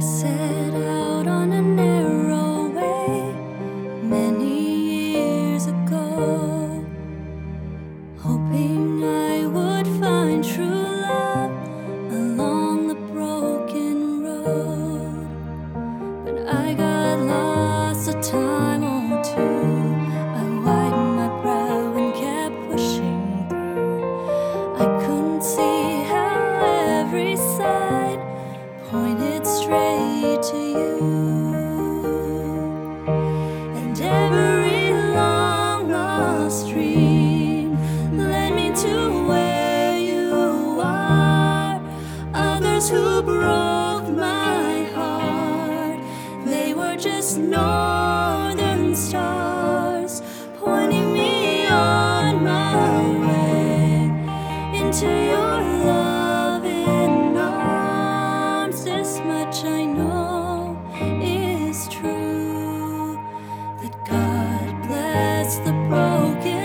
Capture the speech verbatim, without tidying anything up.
set out on a narrow way many years ago, hoping I would find true love along the broken road. But I got lost a time or two. I widened my brow and kept pushing through. I couldn't see how every side pointed straight to you, and every long lost dream led me to where you are. Others who broke my heart, they were just northern stars pointing me on my way into your loving arms. This much I know is true, that God bless the broken